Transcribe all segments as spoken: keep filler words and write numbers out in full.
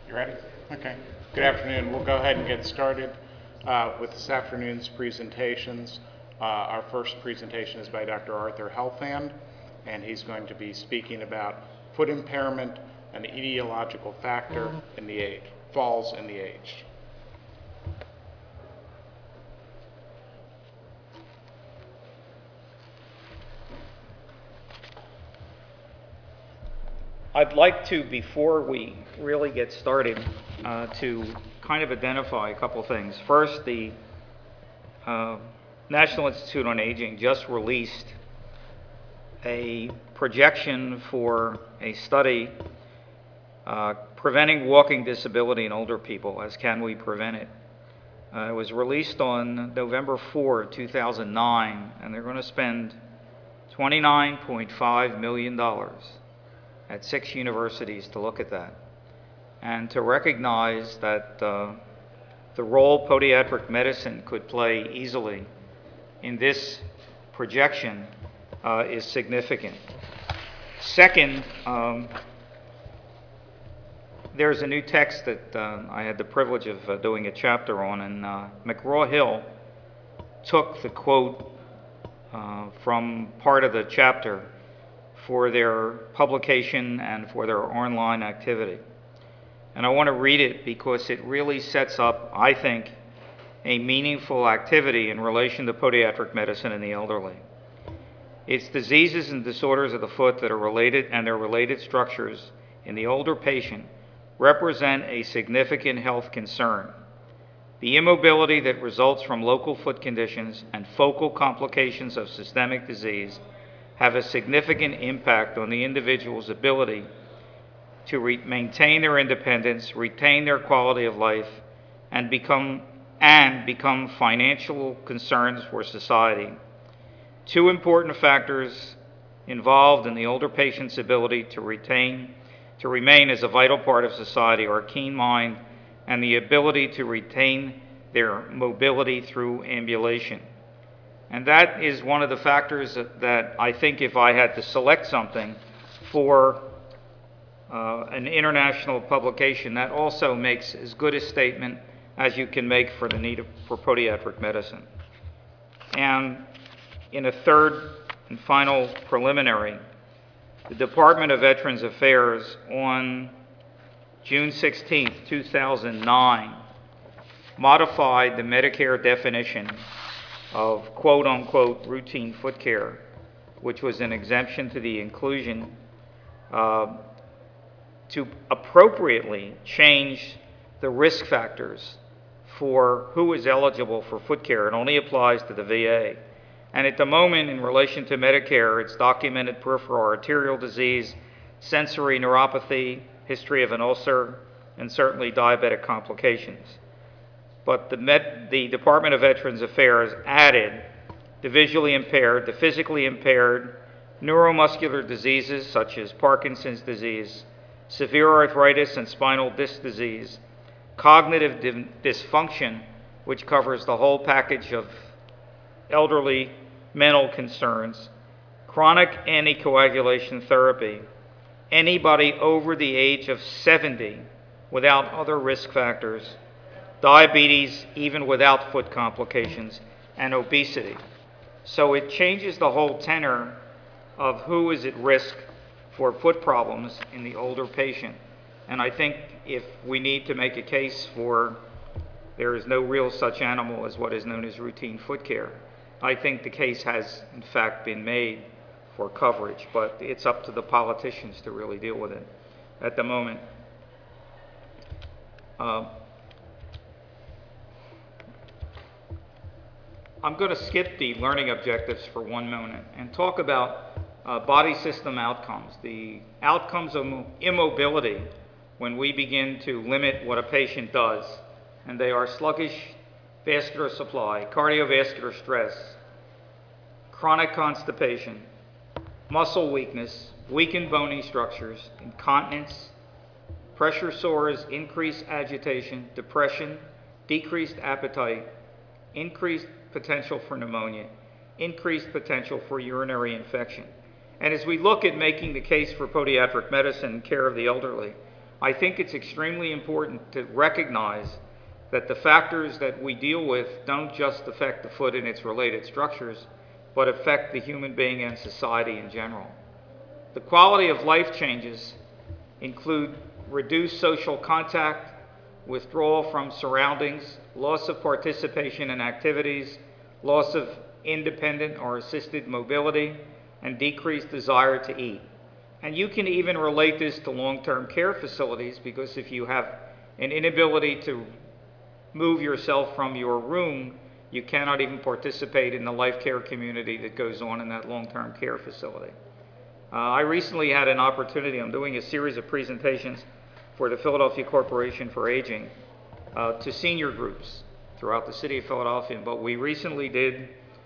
You ready? Okay. Good afternoon. We'll go ahead and get started uh, with this afternoon's presentations. Uh, our first presentation is by Doctor Arthur Helfand, and he's going to be speaking about foot impairment, an etiological factor in the age, falls in the aged. I'd like to, before we really get started, uh, to kind of identify a couple things. First, the uh, National Institute on Aging just released a projection for a study uh, preventing walking disability in older people, as can we prevent it. Uh, it was released on November fourth, two thousand nine, and they're going to spend twenty-nine point five million dollars at six universities to look at that and to recognize that uh, the role podiatric medicine could play easily in this projection uh, is significant. Second, um, there's a new text that uh, I had the privilege of uh, doing a chapter on, and uh, McGraw-Hill took the quote uh, from part of the chapter for their publication and for their online activity. And I want to read it because it really sets up, I think, a meaningful activity in relation to podiatric medicine in the elderly. It's diseases and disorders of the foot that are related and their related structures in the older patient represent a significant health concern. The immobility that results from local foot conditions and focal complications of systemic disease have a significant impact on the individual's ability to re- maintain their independence, retain their quality of life, and become and become financial concerns for society. Two important factors involved in the older patient's ability to retain to remain as a vital part of society are a keen mind and the ability to retain their mobility through ambulation. And that is one of the factors that, that I think if I had to select something for uh, an international publication, that also makes as good a statement as you can make for the need of, for podiatric medicine. And in a third and final preliminary, the Department of Veterans Affairs on June sixteenth, two thousand nine, modified the Medicare definition of quote-unquote routine foot care, which was an exemption to the inclusion, uh, to appropriately change the risk factors for who is eligible for foot care. It only applies to the V A. And at the moment, in relation to Medicare, it's documented peripheral arterial disease, sensory neuropathy, history of an ulcer, and certainly diabetic complications. But the, Met, the Department of Veterans Affairs added the visually impaired, the physically impaired, neuromuscular diseases such as Parkinson's disease, severe arthritis and spinal disc disease, cognitive di- dysfunction, which covers the whole package of elderly mental concerns, chronic anticoagulation therapy, anybody over the age of seventy without other risk factors, diabetes even without foot complications, and obesity. So it changes the whole tenor of who is at risk for foot problems in the older patient. And I think if we need to make a case for there is no real such animal as what is known as routine foot care, I think the case has in fact been made for coverage, but it's up to the politicians to really deal with it at the moment. Uh, I'm going to skip the learning objectives for one moment and talk about uh, body system outcomes, the outcomes of immobility when we begin to limit what a patient does. And they are sluggish vascular supply, cardiovascular stress, chronic constipation, muscle weakness, weakened bony structures, incontinence, pressure sores, increased agitation, depression, decreased appetite, increased potential for pneumonia, increased potential for urinary infection. And as we look at making the case for podiatric medicine and care of the elderly, I think it's extremely important to recognize that the factors that we deal with don't just affect the foot and its related structures, but affect the human being and society in general. The quality of life changes include reduced social contact, withdrawal from surroundings, loss of participation in activities, loss of independent or assisted mobility, and decreased desire to eat. And you can even relate this to long-term care facilities, because if you have an inability to move yourself from your room, you cannot even participate in the life care community that goes on in that long-term care facility. Uh, I recently had an opportunity, I'm doing a series of presentations for the Philadelphia Corporation for Aging uh, to senior groups throughout the city of Philadelphia, but we recently did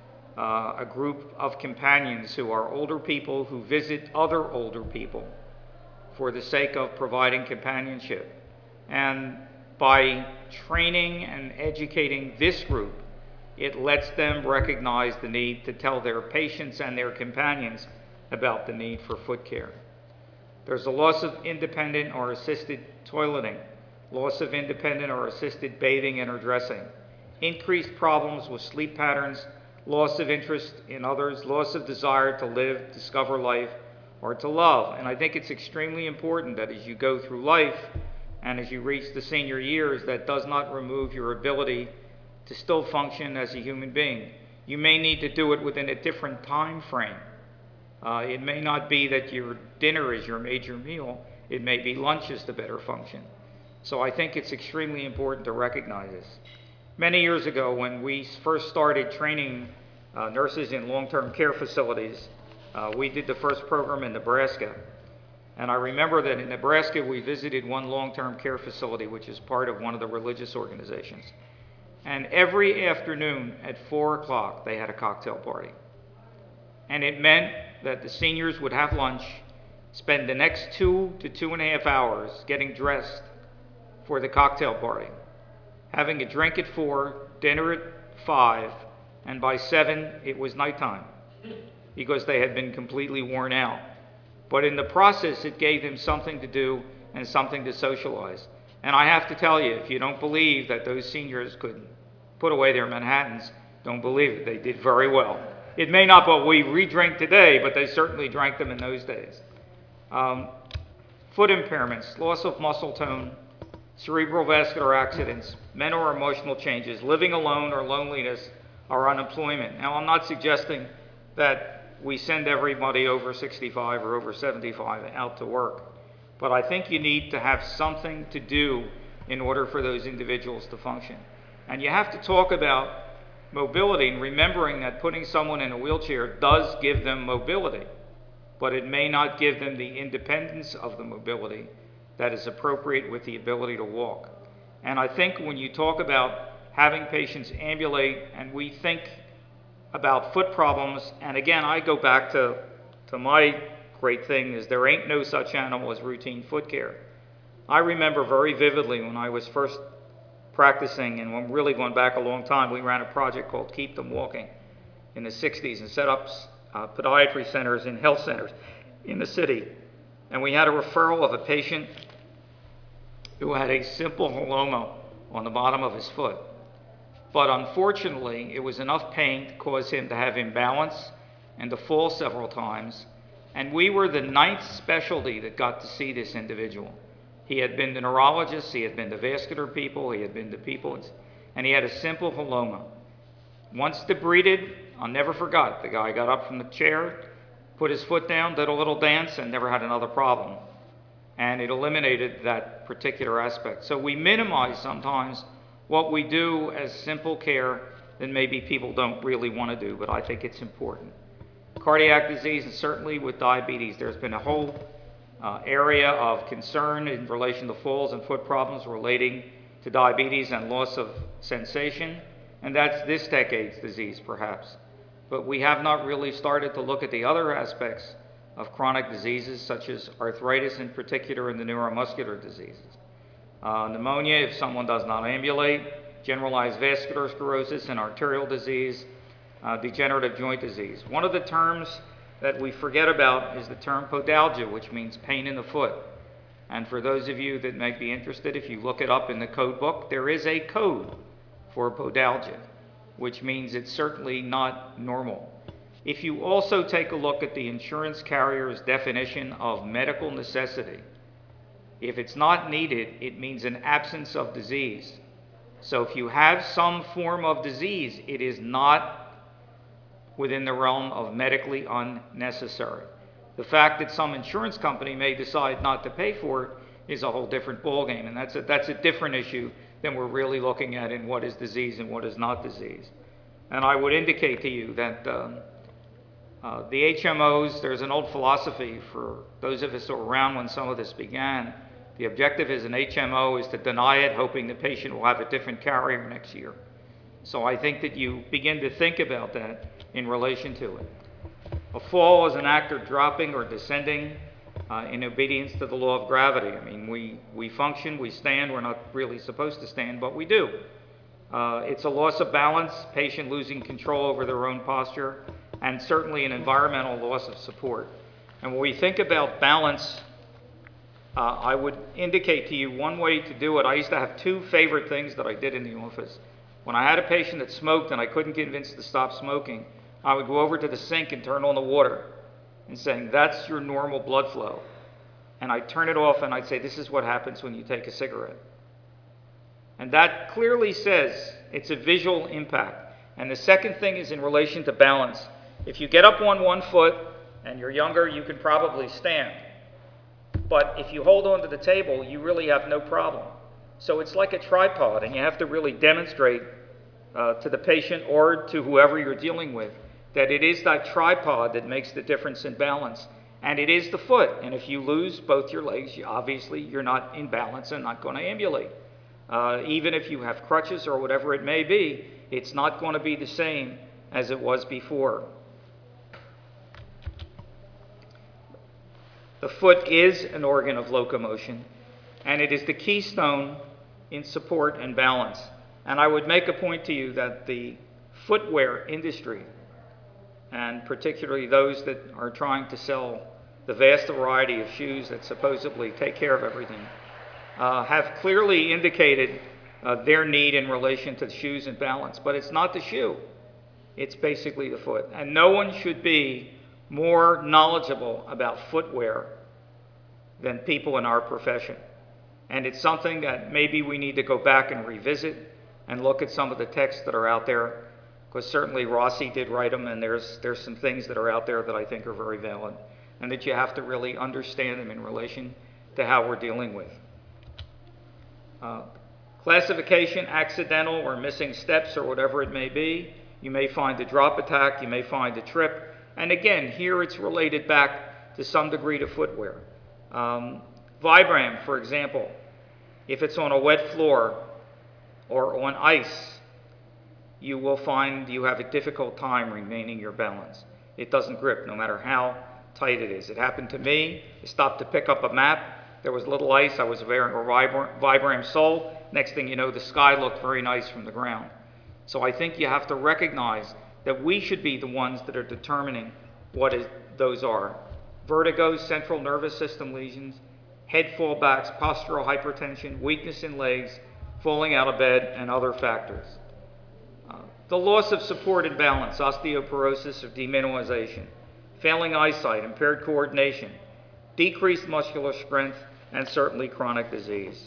uh, a group of companions who are older people who visit other older people for the sake of providing companionship. And by training and educating this group, it lets them recognize the need to tell their patients and their companions about the need for foot care. There's a loss of independent or assisted toileting, loss of independent or assisted bathing and or dressing, increased problems with sleep patterns, loss of interest in others, loss of desire to live, discover life, or to love. And I think it's extremely important that as you go through life and as you reach the senior years, that does not remove your ability to still function as a human being. You may need to do it within a different time frame. Uh, it may not be that your dinner is your major meal. It may be lunch is the better function. So I think it's extremely important to recognize this. Many years ago, when we first started training uh, nurses in long-term care facilities, uh, we did the first program in Nebraska. And I remember that in Nebraska, we visited one long-term care facility, which is part of one of the religious organizations. And every afternoon at four o'clock, they had a cocktail party. And it meant that the seniors would have lunch, spend the next two to two and a half hours getting dressed for the cocktail party, having a drink at four, dinner at five, and by seven, it was nighttime because they had been completely worn out. But in the process, it gave them something to do and something to socialize. And I have to tell you, if you don't believe that those seniors could put away their Manhattans, don't believe it. They did very well. It may not be what we re-drink today, but they certainly drank them in those days. Um, foot impairments, loss of muscle tone, cerebral vascular accidents, mental or emotional changes, living alone or loneliness, or unemployment. Now, I'm not suggesting that we send everybody over sixty-five or over seventy-five out to work, but I think you need to have something to do in order for those individuals to function. And you have to talk about mobility and remembering that putting someone in a wheelchair does give them mobility, but it may not give them the independence of the mobility that is appropriate with the ability to walk. And I think when you talk about having patients ambulate and we think about foot problems, and again, I go back to, to my great thing is there ain't no such animal as routine foot care. I remember very vividly when I was first practicing, and when really going back a long time, we ran a project called Keep Them Walking in the sixties and set up uh, podiatry centers and health centers in the city. And we had a referral of a patient who had a simple haloma on the bottom of his foot. But unfortunately, it was enough pain to cause him to have imbalance and to fall several times. And we were the ninth specialty that got to see this individual. He had been to neurologists, he had been to vascular people, he had been to people, and he had a simple haloma. Once debrided, I'll never forget, the guy got up from the chair, put his foot down, did a little dance, and never had another problem. And it eliminated that particular aspect. So we minimize sometimes what we do as simple care that maybe people don't really want to do, but I think it's important. Cardiac disease, and certainly with diabetes, there's been a whole uh, area of concern in relation to falls and foot problems relating to diabetes and loss of sensation, and that's this decade's disease, perhaps. But we have not really started to look at the other aspects of chronic diseases, such as arthritis in particular and the neuromuscular diseases. Uh, pneumonia, if someone does not ambulate, generalized vascular sclerosis and arterial disease, uh, degenerative joint disease. One of the terms that we forget about is the term podalgia, which means pain in the foot. And for those of you that might be interested, if you look it up in the code book, there is a code for podalgia, which means it's certainly not normal. If you also take a look at the insurance carrier's definition of medical necessity, if it's not needed, it means an absence of disease. So if you have some form of disease, it is not within the realm of medically unnecessary. The fact that some insurance company may decide not to pay for it is a whole different ballgame, and that's a, that's a different issue than we're really looking at in what is disease and what is not disease. And I would indicate to you that um, uh, the H M Os, there's an old philosophy for those of us who were around when some of this began. The objective as an H M O is to deny it, hoping the patient will have a different carrier next year. So I think that you begin to think about that in relation to it. A fall is an act of dropping or descending uh, in obedience to the law of gravity. I mean, we, we function, we stand, we're not really supposed to stand, but we do. Uh, it's a loss of balance, patient losing control over their own posture, and certainly an environmental loss of support. And when we think about balance, uh, I would indicate to you one way to do it. I used to have two favorite things that I did in the office. When I had a patient that smoked and I couldn't convince to stop smoking, I would go over to the sink and turn on the water and saying, that's your normal blood flow. And I'd turn it off and I'd say, this is what happens when you take a cigarette. And that clearly says it's a visual impact. And the second thing is in relation to balance. If you get up on one foot and you're younger, you can probably stand. But if you hold onto the table, you really have no problem. So it's like a tripod, and you have to really demonstrate uh, to the patient or to whoever you're dealing with that it is that tripod that makes the difference in balance. And it is the foot. And if you lose both your legs, you, obviously you're not in balance and not going to ambulate. Uh, even if you have crutches or whatever it may be, it's not going to be the same as it was before. The foot is an organ of locomotion, and it is the keystone in support and balance. And I would make a point to you that the footwear industry, and particularly those that are trying to sell the vast variety of shoes that supposedly take care of everything, uh, have clearly indicated uh, their need in relation to shoes and balance. But it's not the shoe. It's basically the foot. And no one should be more knowledgeable about footwear than people in our profession. And it's something that maybe we need to go back and revisit and look at some of the texts that are out there, because certainly Rossi did write them, and there's, there's some things that are out there that I think are very valid, and that you have to really understand them in relation to how we're dealing with. Uh, classification, accidental or missing steps or whatever it may be. You may find a drop attack, you may find a trip, and again, here it's related back to some degree to footwear. Um, Vibram, for example, if it's on a wet floor or on ice, you will find you have a difficult time remaining your balance. It doesn't grip, no matter how tight it is. It happened to me. I stopped to pick up a map. There was little ice. I was wearing a Vibram, Vibram sole. Next thing you know, the sky looked very nice from the ground. So I think you have to recognize that we should be the ones that are determining what is, those are. Vertigo, central nervous system lesions, head fallbacks, postural hypertension, weakness in legs, falling out of bed, and other factors. Uh, the loss of support and balance, osteoporosis or demineralization, failing eyesight, impaired coordination, decreased muscular strength, and certainly chronic disease.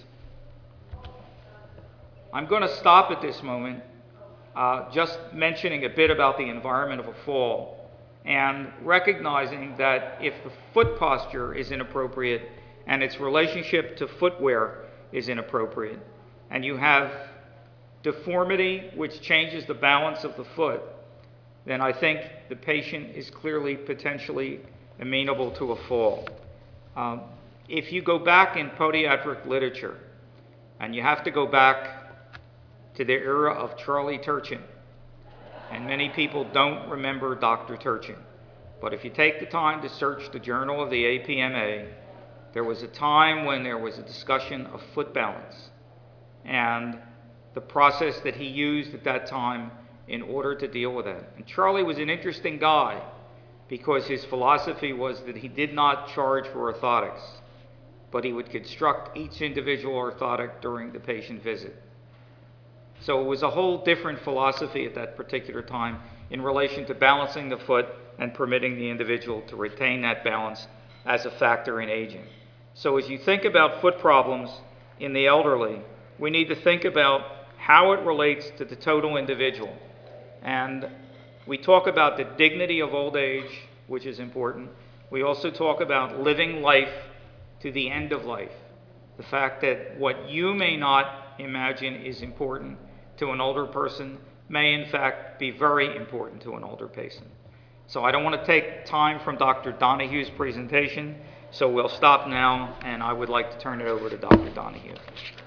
I'm going to stop at this moment uh, just mentioning a bit about the environment of a fall, and recognizing that if the foot posture is inappropriate and its relationship to footwear is inappropriate, and you have deformity which changes the balance of the foot, then I think the patient is clearly potentially amenable to a fall. Um, if you go back in podiatric literature, and you have to go back to the era of Charlie Turchin, and many people don't remember Doctor Turchin. But if you take the time to search the Journal of the A P M A, there was a time when there was a discussion of foot balance and the process that he used at that time in order to deal with that. And Charlie was an interesting guy because his philosophy was that he did not charge for orthotics. but he would construct each individual orthotic during the patient visit. So it was a whole different philosophy at that particular time in relation to balancing the foot and permitting the individual to retain that balance as a factor in aging. So as you think about foot problems in the elderly, we need to think about how it relates to the total individual. And we talk about the dignity of old age, which is important. We also talk about living life to the end of life. The fact that what you may not imagine is important to an older person may in fact be very important to an older patient. So I don't want to take time from Doctor Donohue's presentation, so we'll stop now, and I would like to turn it over to Doctor Donohue.